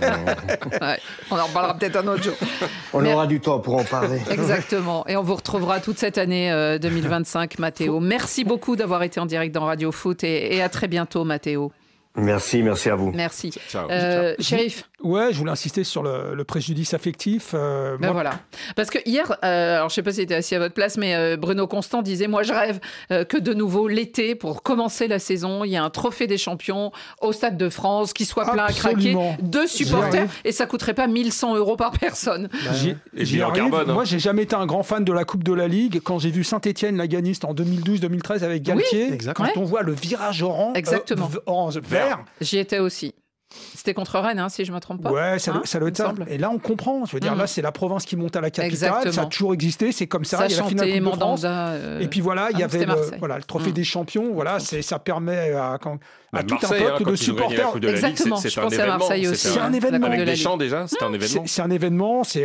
on en reparlera peut-être un autre jour. On aura du temps pour en parler. Exactement. Et on vous retrouvera toute cette année 2025, Mathéo. Merci beaucoup d'avoir été en direct dans Radio Foot et à très bientôt, Mathéo. Merci à vous. Merci. Ciao. Shérif. Ouais, je voulais insister sur le préjudice affectif. Voilà. Parce que hier, alors je sais pas si était assis à votre place, mais Bruno Constant disait, moi je rêve que de nouveau l'été, pour commencer la saison, il y a un trophée des champions au Stade de France qui soit plein à craquer de supporters et ça coûterait pas 1100 € par personne. J'y arrive. Moi, j'ai jamais été un grand fan de la Coupe de la Ligue. Quand j'ai vu Saint-Etienne, la gagniste en 2012-2013 avec Galtier, quand on voit le virage orange, vert. J'y étais aussi. C'était contre Rennes, si je ne me trompe pas. Ouais, ça doit être ça. Et là, on comprend. Je veux dire, là, c'est la province qui monte à la capitale. Exactement. Ça a toujours existé. C'est comme ça. Ça il y a la finale Coupe de France. Et puis voilà, il y avait le trophée des champions. Voilà, ça permet à tout un peuple de supporters. Exactement. Je pense à Marseille aussi. C'est un événement. Avec Deschamps déjà, c'est un événement. C'est un événement. C'est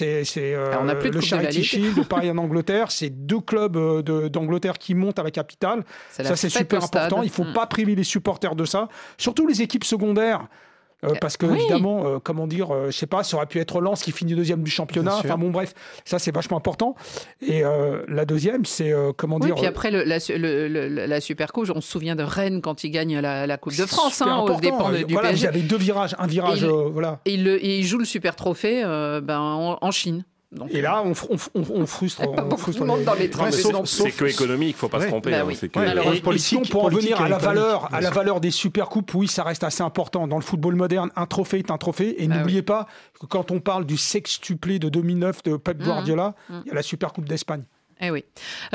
le Charity Shield de Paris en Angleterre. C'est 2 clubs d'Angleterre qui montent à la capitale. Ça, c'est super important. Il ne faut pas priver les supporters de ça. Surtout les équipes secondaires. Parce que évidemment, je sais pas, ça aurait pu être Lens qui finit 2e du championnat. Enfin bon, bref, ça c'est vachement important. Et la deuxième, c'est Puis après la Super Coupe, on se souvient de Rennes quand ils gagnent la Coupe de France, au dépend du PSG. Il y avait 2 virages, un virage, Et ils jouent le Super Trophée en Chine. Donc, et là, on frustre. Beaucoup de monde dans les trains. C'est que économique, il ne faut pas se tromper. Pour en venir à la valeur des super coupes, oui, ça reste assez important. Dans le football moderne, un trophée est un trophée. Et n'oubliez pas que quand on parle du sextuplé de 2009 de Pep Guardiola, il y a la Super Coupe d'Espagne. Eh oui.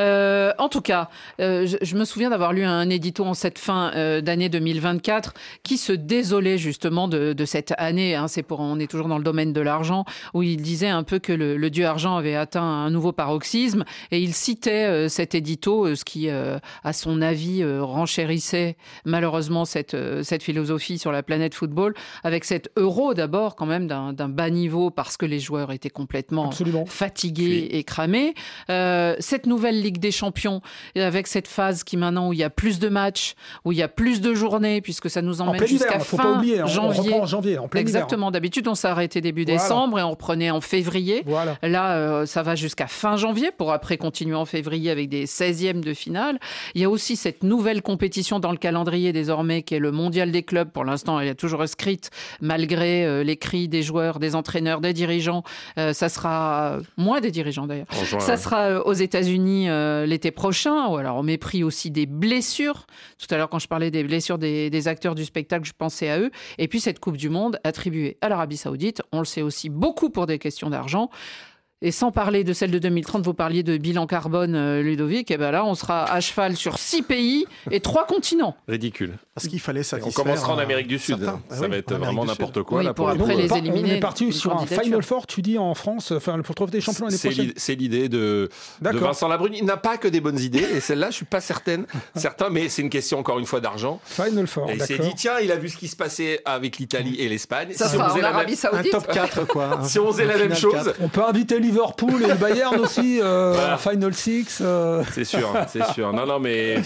En tout cas, je me souviens d'avoir lu un édito en cette fin d'année 2024 qui se désolait justement de cette année. On est toujours dans le domaine de l'argent, où il disait un peu que le dieu argent avait atteint un nouveau paroxysme et il citait cet édito, ce qui, à son avis, renchérissait malheureusement cette philosophie sur la planète football, avec cet euro d'abord quand même d'un bas niveau parce que les joueurs étaient complètement fatigués et cramés. Cette nouvelle Ligue des Champions, avec cette phase qui maintenant où il y a plus de matchs, où il y a plus de journées, puisque ça nous emmène jusqu'à fin janvier. On reprend en janvier, en plein Exactement. Hiver. D'habitude, on s'arrêtait début décembre et on reprenait en février. Voilà. Là, ça va jusqu'à fin janvier pour après continuer en février avec des 16e de finale. Il y a aussi cette nouvelle compétition dans le calendrier désormais qui est le Mondial des clubs. Pour l'instant, elle est toujours inscrite malgré les cris des joueurs, des entraîneurs, des dirigeants. Ça sera moins des dirigeants d'ailleurs. Ça sera aux États-Unis l'été prochain, ou alors au mépris aussi des blessures. Tout à l'heure, quand je parlais des blessures des acteurs du spectacle, je pensais à eux. Et puis cette Coupe du Monde attribuée à l'Arabie Saoudite, on le sait aussi beaucoup pour des questions d'argent. Et sans parler de celle de 2030, vous parliez de bilan carbone, Ludovic, et bien là, on sera à cheval sur 6 pays et 3 continents. Ridicule. Parce qu'il fallait satisfaire. On commencera en Amérique du Sud. Ça va être vraiment n'importe quoi. Oui, pour après les éliminer. On est parti sur un Final Four, tu dis, en France, pour le trophée des champions l'année prochaine. C'est l'idée de Vincent Labrune. Il n'a pas que des bonnes idées, et celle-là, je ne suis pas certain, mais c'est une question, encore une fois, d'argent. Final Four, et il s'est dit, tiens, il a vu ce qui se passait avec l'Italie et l'Espagne. Ça sera en Arabie Saoudite. Un top 4, quoi. Si on faisait la même chose. On peut inviter Liverpool et Bayern aussi, Final Six. C'est sûr. Non, mais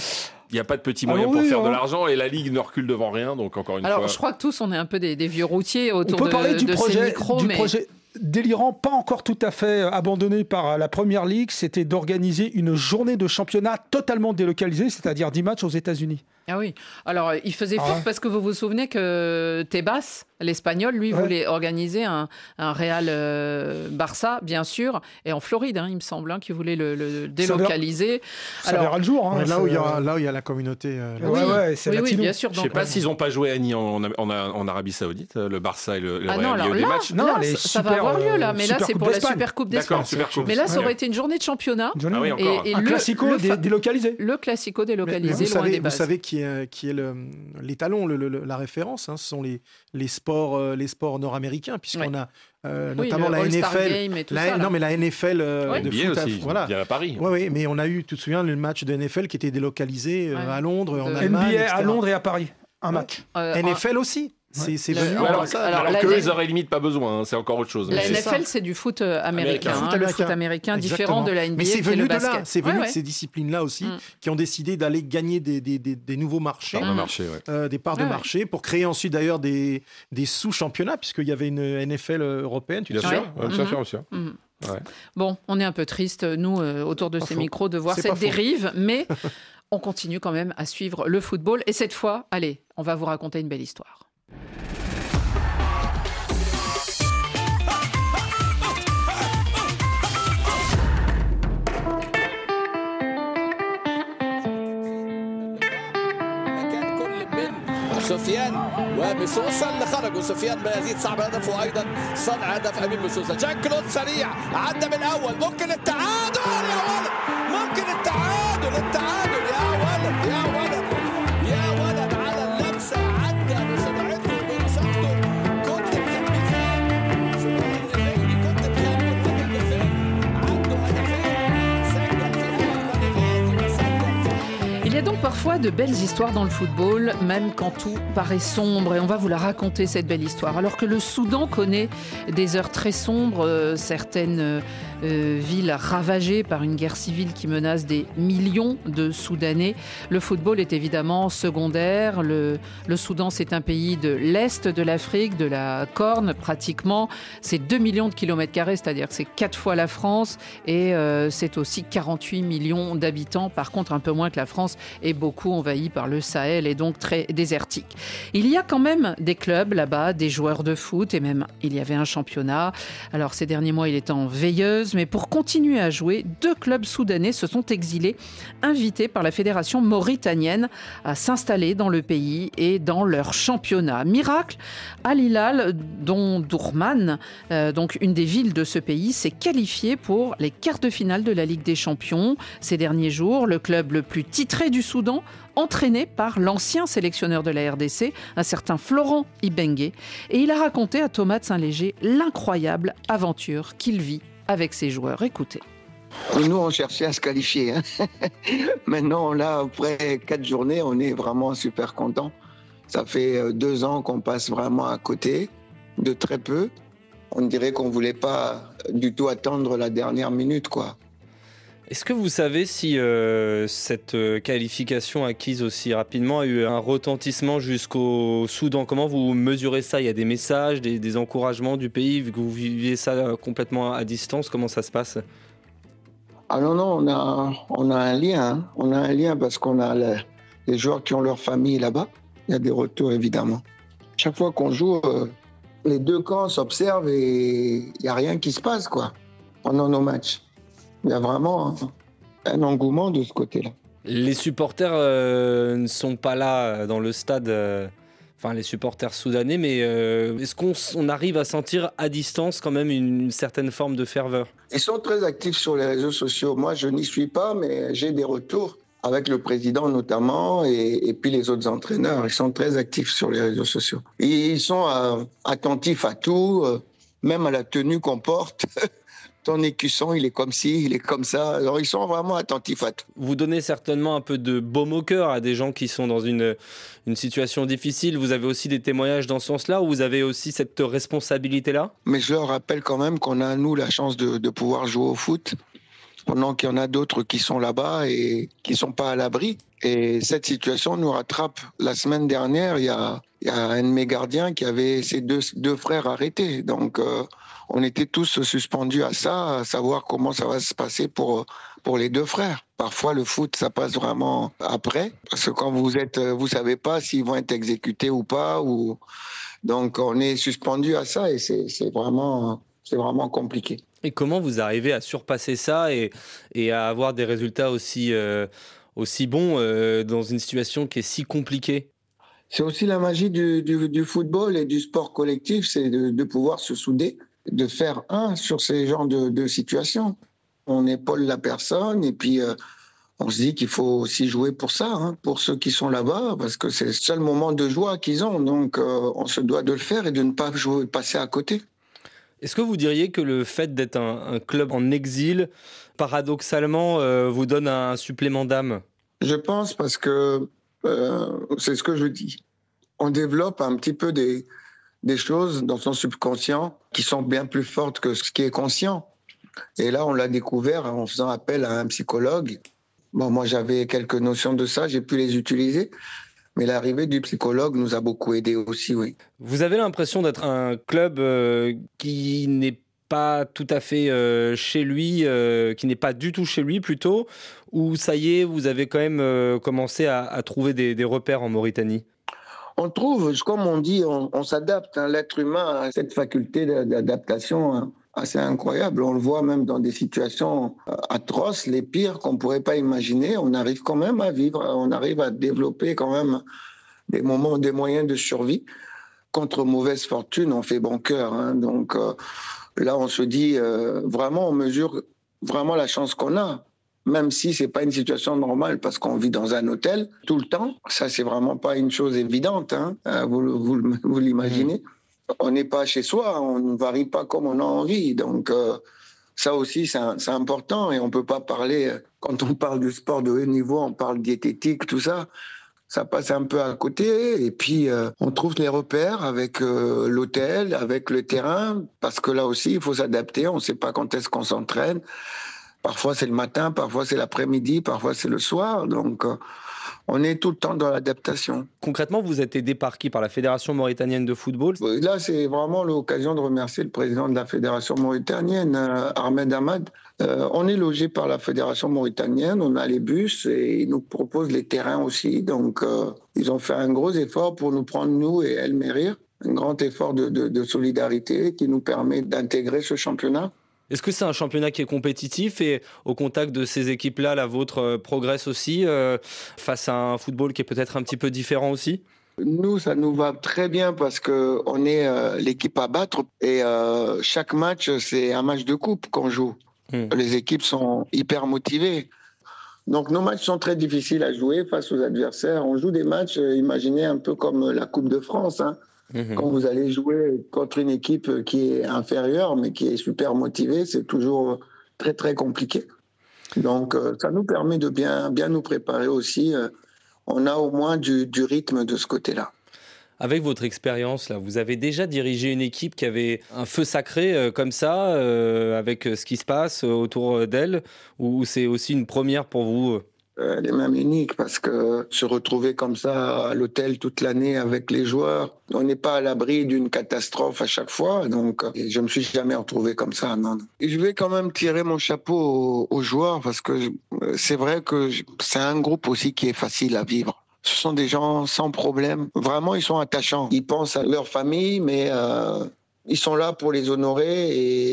Il n'y a pas de petits moyens pour faire de l'argent et la Ligue ne recule devant rien. Donc, encore une fois. Alors, je crois que tous, on est un peu des vieux routiers autour on peut parler de ces micros. Projet délirant, pas encore tout à fait abandonné par la Premier League, c'était d'organiser une journée de championnat totalement délocalisée, c'est-à-dire 10 matchs aux États-Unis. Ah oui. Alors, il faisait fort parce que vous vous souvenez que Tebas, l'Espagnol, lui, voulait organiser un Real Barça, bien sûr, et en Floride, il me semble, qu'il voulait le délocaliser. Ça verra le jour. Là où il y a la communauté. Oui, bien sûr. Je ne sais pas s'ils n'ont pas joué en Arabie Saoudite, le Barça et le Real. Non, alors là, ça va avoir lieu, là. Mais là, c'est pour la Supercoupe d'Espagne. Mais là, ça aurait été une journée de championnat. Et un classico délocalisé. Le classico délocalisé, loin des bases. Vous savez qui est l'étalon, la référence, ce sont les sports nord-américains, puisqu'on a notamment la NFL. Mais la NFL de foot aussi, voilà. Bien à Paris. Oui, mais on a eu, tu te souviens, le match de NFL qui était délocalisé à Londres, en Allemagne, NBA à Londres et à Paris. Un match. NFL aussi. C'est venu alors qu'eux, ils auraient limite pas besoin, c'est encore autre chose. La NFL, c'est du foot américain. Le foot américain différent de la NBA. Mais c'est venu de là, c'est venu de ces disciplines-là aussi, qui ont décidé d'aller gagner des nouveaux marchés, des parts de marché, pour créer ensuite d'ailleurs des sous-championnats, puisqu'il y avait une NFL européenne, tu te souviens ? Bien sûr. Bon, on est un peu triste, nous, autour de ces micros, de voir cette dérive, mais on continue quand même à suivre le football. Et cette fois, allez, on va vous raconter une belle histoire. سفيان ومسوسة اللي خرجوا سفيان ما يزيد صعب هدف وايضا صنع هدف امين مسوسة جان كلود سريع عدى من اول ممكن التعادل يا ولد ممكن التعادل يا ولد يا ولد على اللمسة عدى بسرعته برشاقته كنت مكمل فين كنت مكمل فين عنده هدفين سجل في Il y a donc parfois de belles histoires dans le football, même quand tout paraît sombre. Et on va vous la raconter, cette belle histoire. Alors que le Soudan connaît des heures très sombres, certaines villes ravagées par une guerre civile qui menace des millions de Soudanais, le football est évidemment secondaire. Le Soudan, c'est un pays de l'Est de l'Afrique, de la Corne pratiquement. C'est 2 millions de kilomètres carrés, c'est-à-dire que c'est 4 fois la France. Et c'est aussi 48 millions d'habitants. Par contre, un peu moins que la France, est beaucoup envahi par le Sahel et donc très désertique. Il y a quand même des clubs là-bas, des joueurs de foot et même il y avait un championnat. Alors ces derniers mois, il est en veilleuse, mais pour continuer à jouer, 2 clubs soudanais se sont exilés, invités par la fédération mauritanienne à s'installer dans le pays et dans leur championnat. Miracle, Al Hilal, dont Dourman, donc une des villes de ce pays, s'est qualifié pour les quarts de finale de la Ligue des Champions. Ces derniers jours, le club le plus titré du Soudan, entraîné par l'ancien sélectionneur de la RDC, un certain Florent Ibenge. Et il a raconté à Thomas de Saint-Léger l'incroyable aventure qu'il vit avec ses joueurs. Écoutez. Nous, on cherchait à se qualifier. Maintenant, là, après 4 journées, on est vraiment super contents. Ça fait 2 ans qu'on passe vraiment à côté, de très peu. On dirait qu'on ne voulait pas du tout attendre la dernière minute, quoi. Est-ce que vous savez si cette qualification acquise aussi rapidement a eu un retentissement jusqu'au Soudan ? Comment vous mesurez ça ? Il y a des messages, des encouragements du pays, vu que vous viviez ça complètement à distance. Comment ça se passe ? Ah non, on a un lien. Hein. On a un lien parce qu'on a les joueurs qui ont leur famille là-bas. Il y a des retours, évidemment. Chaque fois qu'on joue, les 2 camps s'observent et il n'y a rien qui se passe, quoi, pendant nos matchs. Il y a vraiment un engouement de ce côté-là. Les supporters ne sont pas là dans le stade, les supporters soudanais, mais est-ce qu'on arrive à sentir à distance quand même une certaine forme de ferveur ? Ils sont très actifs sur les réseaux sociaux. Moi, je n'y suis pas, mais j'ai des retours avec le président notamment et puis les autres entraîneurs. Ils sont très actifs sur les réseaux sociaux. Ils sont attentifs à tout, même à la tenue qu'on porte. Ton écusson, il est comme ci, il est comme ça. Alors, ils sont vraiment attentifs à tout. Vous donnez certainement un peu de baume au cœur à des gens qui sont dans une situation difficile. Vous avez aussi des témoignages dans ce sens-là, ou vous avez aussi cette responsabilité-là ? Mais je leur rappelle quand même qu'on a, nous, la chance de pouvoir jouer au foot pendant qu'il y en a d'autres qui sont là-bas et qui ne sont pas à l'abri. Et cette situation nous rattrape. La semaine dernière, il y a un de mes gardiens qui avait ses deux frères arrêtés. Donc, on était tous suspendus à ça, à savoir comment ça va se passer pour les deux frères. Parfois, le foot, ça passe vraiment après, parce que quand vous savez pas s'ils vont être exécutés ou pas. Donc, on est suspendu à ça et c'est vraiment compliqué. Et comment vous arrivez à surpasser ça et à avoir des résultats aussi bons dans une situation qui est si compliquée? C'est aussi la magie du football et du sport collectif, c'est de pouvoir se souder, de faire un sur ces genres de situations. On épaule la personne et puis on se dit qu'il faut aussi jouer pour ça, pour ceux qui sont là-bas, parce que c'est le seul moment de joie qu'ils ont. Donc on se doit de le faire et de ne pas passer à côté. Est-ce que vous diriez que le fait d'être un club en exil, paradoxalement, vous donne un supplément d'âme? Je pense parce que c'est ce que je dis. On développe un petit peu des choses dans son subconscient qui sont bien plus fortes que ce qui est conscient. Et là, on l'a découvert en faisant appel à un psychologue. Bon, moi, j'avais quelques notions de ça, j'ai pu les utiliser. Mais l'arrivée du psychologue nous a beaucoup aidés aussi, oui. Vous avez l'impression d'être un club qui n'est pas tout à fait chez lui, qui n'est pas du tout chez lui plutôt, ou ça y est, vous avez quand même commencé à trouver des repères en Mauritanie? On trouve, comme on dit, on s'adapte. L'être humain a cette faculté d'adaptation assez incroyable. On le voit même dans des situations atroces, les pires qu'on ne pourrait pas imaginer. On arrive quand même à vivre, on arrive à développer quand même des moyens de survie. Contre mauvaise fortune, on fait bon cœur. Donc là, on se dit, vraiment, on mesure vraiment la chance qu'on a. Même si ce n'est pas une situation normale parce qu'on vit dans un hôtel tout le temps. Ça, c'est vraiment pas une chose évidente, vous l'imaginez. On n'est pas chez soi, on ne varie pas comme on a envie. Donc ça aussi, c'est important. Et on ne peut pas parler, quand on parle du sport de haut niveau, on parle diététique, tout ça. Ça passe un peu à côté. Et puis, on trouve les repères avec l'hôtel, avec le terrain. Parce que là aussi, il faut s'adapter. On ne sait pas quand est-ce qu'on s'entraîne. Parfois, c'est le matin, parfois, c'est l'après-midi, parfois, c'est le soir. Donc, on est tout le temps dans l'adaptation. Concrètement, vous êtes aidé par qui? Par la Fédération mauritanienne de football? Là, c'est vraiment l'occasion de remercier le président de la Fédération mauritanienne, Ahmed Hamad. On est logé par la Fédération mauritanienne, on a les bus et ils nous proposent les terrains aussi. Donc, ils ont fait un gros effort pour nous prendre, nous et El Merir. Un grand effort de solidarité qui nous permet d'intégrer ce championnat. Est-ce que c'est un championnat qui est compétitif et au contact de ces équipes-là, la vôtre progresse aussi face à un football qui est peut-être un petit peu différent aussi? Nous, ça nous va très bien parce qu'on est l'équipe à battre et chaque match, c'est un match de coupe qu'on joue. Les équipes sont hyper motivées. Donc nos matchs sont très difficiles à jouer face aux adversaires. On joue des matchs, imaginez un peu comme la Coupe de France, Quand vous allez jouer contre une équipe qui est inférieure, mais qui est super motivée, c'est toujours très, très compliqué. Donc, ça nous permet de bien nous préparer aussi. On a au moins du rythme de ce côté-là. Avec votre expérience, là, vous avez déjà dirigé une équipe qui avait un feu sacré comme ça, avec ce qui se passe autour d'elle, ou c'est aussi une première pour vous? Elle est même unique parce que se retrouver comme ça à l'hôtel toute l'année avec les joueurs, on n'est pas à l'abri d'une catastrophe à chaque fois. Donc, je ne me suis jamais retrouvé comme ça. Non. Et je vais quand même tirer mon chapeau aux joueurs parce que c'est vrai que c'est un groupe aussi qui est facile à vivre. Ce sont des gens sans problème. Vraiment, ils sont attachants. Ils pensent à leur famille, mais ils sont là pour les honorer.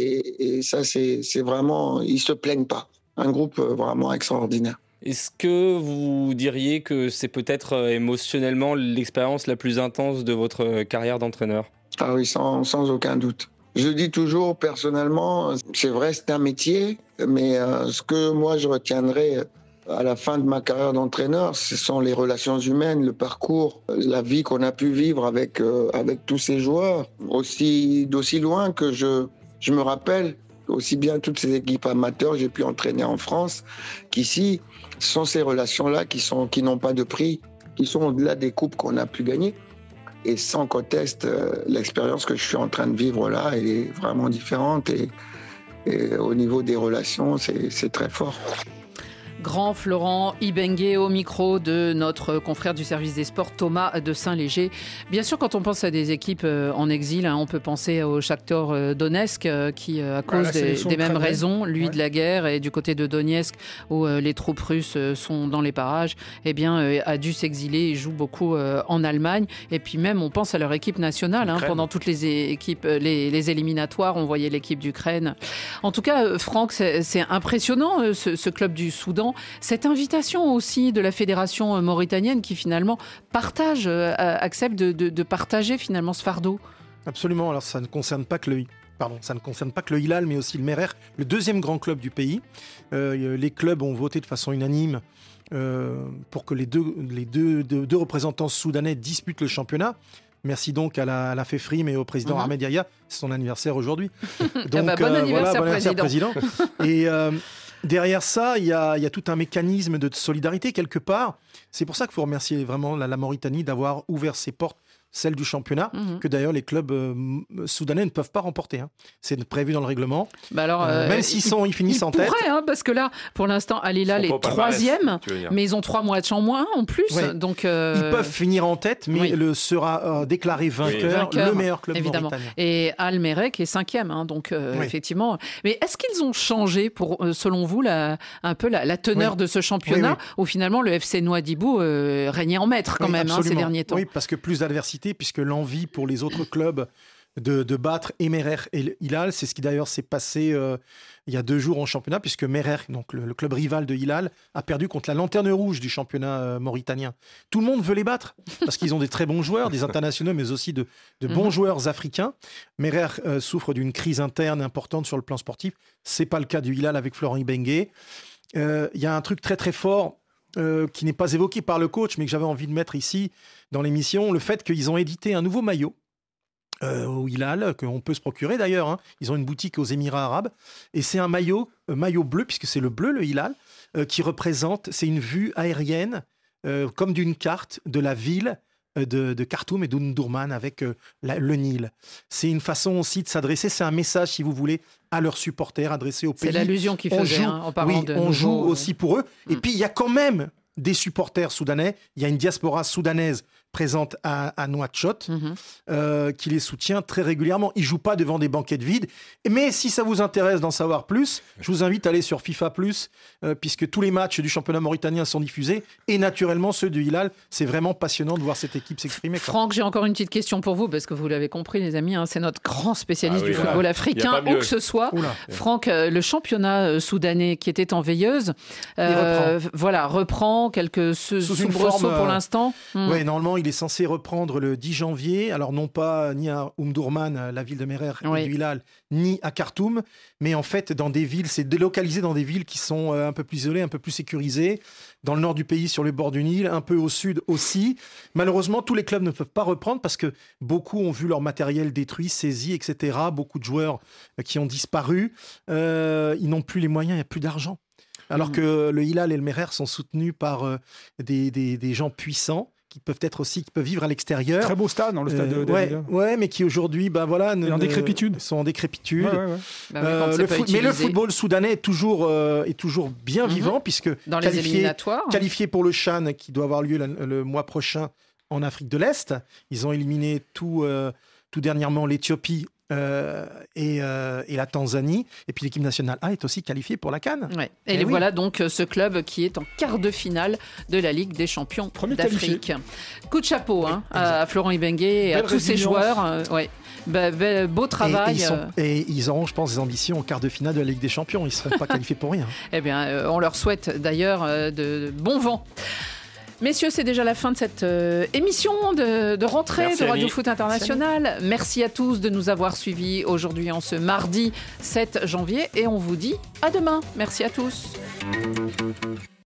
Et ça, c'est vraiment... Ils ne se plaignent pas. Un groupe vraiment extraordinaire. Est-ce que vous diriez que c'est peut-être émotionnellement l'expérience la plus intense de votre carrière d'entraîneur? Ah oui, sans aucun doute. Je dis toujours, personnellement, c'est vrai, c'est un métier, mais ce que moi je retiendrai à la fin de ma carrière d'entraîneur, ce sont les relations humaines, le parcours, la vie qu'on a pu vivre avec tous ces joueurs, d'aussi loin que je me rappelle. Aussi bien toutes ces équipes amateurs j'ai pu entraîner en France qu'ici, ce sont ces relations-là qui n'ont pas de prix, qui sont au-delà des coupes qu'on a pu gagner. Et sans conteste, l'expérience que je suis en train de vivre là, elle est vraiment différente et Et au niveau des relations, c'est très fort. Grand Florent Ibenge au micro de notre confrère du service des sports Thomas de Saint-Léger. Bien sûr, quand on pense à des équipes en exil, on peut penser au Shakhtar Donetsk qui, à cause des mêmes raisons, de la guerre, et du côté de Donetsk où les troupes russes sont dans les parages, a dû s'exiler et joue beaucoup en Allemagne. Et puis même, on pense à leur équipe nationale. Pendant toutes les équipes, les éliminatoires, on voyait l'équipe d'Ukraine. En tout cas, Franck, c'est impressionnant ce club du Soudan. Cette invitation aussi de la fédération mauritanienne qui finalement accepte de partager finalement ce fardeau. Absolument, alors ça ne concerne pas que le Hilal, mais aussi le Merer, le deuxième grand club du pays. Les clubs ont voté de façon unanime pour que les deux représentants soudanais disputent le championnat. Merci donc à la FEFRIM et au président Ahmed Yahya, c'est son anniversaire aujourd'hui. Donc, bon anniversaire, président. Et derrière ça, il y a tout un mécanisme de solidarité quelque part. C'est pour ça qu'il faut remercier vraiment la Mauritanie d'avoir ouvert ses portes, celle du championnat, que d'ailleurs les clubs soudanais ne peuvent pas remporter. C'est prévu dans le règlement. Même s'ils finissent en tête. Parce que là, pour l'instant, Al Hilal est 3e, mais ils ont 3 matchs en moins en plus. Ouais. Donc, ils peuvent finir en tête, mais sera déclaré vainqueur, le meilleur club mauritanien. Et Al Merrek est 5e, donc effectivement. Mais est-ce qu'ils ont changé, selon vous, un peu la teneur de ce championnat, où finalement le FC Nouadhibou régnait en maître quand même ces derniers temps? Oui, parce que plus d'adversité, puisque l'envie pour les autres clubs de battre Merer et Hilal, c'est ce qui d'ailleurs s'est passé il y a 2 jours en championnat, puisque Merer, donc le club rival de Hilal, a perdu contre la lanterne rouge du championnat mauritanien. Tout le monde veut les battre, parce qu'ils ont des très bons joueurs, des internationaux, mais aussi de bons joueurs africains. Merer souffre d'une crise interne importante sur le plan sportif. C'est pas le cas du Hilal avec Florent Ibenge. Il y a un truc très très fort qui n'est pas évoqué par le coach, mais que j'avais envie de mettre ici dans l'émission, le fait qu'ils ont édité un nouveau maillot au Hilal, qu'on peut se procurer d'ailleurs. Ils ont une boutique aux Émirats arabes, et c'est un maillot bleu, puisque c'est le bleu, le Hilal, qui représente, c'est une vue aérienne, comme d'une carte de la ville de Khartoum et d'Omdurman avec le Nil. C'est une façon aussi de s'adresser, c'est un message, si vous voulez, à leurs supporters, adressé au pays. C'est l'allusion qu'ils faisaient en parlant de on joue aussi pour eux. Et puis, il y a quand même des supporters soudanais. Il y a une diaspora soudanaise présente à Nouakchott qui les soutient très régulièrement. Ils ne jouent pas devant des banquettes vides. Mais si ça vous intéresse d'en savoir plus, je vous invite à aller sur FIFA+, puisque tous les matchs du championnat mauritanien sont diffusés. Et naturellement, ceux du Hilal, c'est vraiment passionnant de voir cette équipe s'exprimer. Franck, j'ai encore une petite question pour vous, parce que vous l'avez compris, les amis, c'est notre grand spécialiste du football africain, où que ce soit. Franck, le championnat soudanais qui était en veilleuse, reprend quelques soubresauts pour l'instant. Oui, normalement, il est censé reprendre le 10 janvier. Alors, non pas ni à Omdurman, la ville de Merer et du Hilal, ni à Khartoum, mais en fait, dans des villes, c'est délocalisé dans des villes qui sont un peu plus isolées, un peu plus sécurisées. Dans le nord du pays, sur le bord du Nil, un peu au sud aussi. Malheureusement, tous les clubs ne peuvent pas reprendre parce que beaucoup ont vu leur matériel détruit, saisi, etc. Beaucoup de joueurs qui ont disparu. Ils n'ont plus les moyens, il n'y a plus d'argent. Alors que le Hilal et le Merer sont soutenus par des gens puissants qui peuvent vivre à l'extérieur. Très beau stade, le stade de mais qui aujourd'hui, en décrépitude. Sont en décrépitude. Mais le football soudanais est toujours bien vivant, puisque dans les éliminatoires, qualifié pour le CHAN qui doit avoir lieu le mois prochain en Afrique de l'Est. Ils ont éliminé tout dernièrement l'Éthiopie et la Tanzanie, et puis l'équipe nationale A est aussi qualifiée pour la CAN. Et voilà donc ce club qui est en quart de finale de la Ligue des champions d'Afrique. Coup de chapeau à Florent Ibenge et à tous ses joueurs. Beau travail. Et ils auront, je pense, des ambitions en quart de finale de la Ligue des champions. Ils ne seront pas qualifiés pour rien. Eh bien, on leur souhaite d'ailleurs de bon vent. Messieurs, c'est déjà la fin de cette émission de rentrée de Radio Foot International. Merci à tous de nous avoir suivis aujourd'hui en ce mardi 7 janvier et on vous dit à demain. Merci à tous.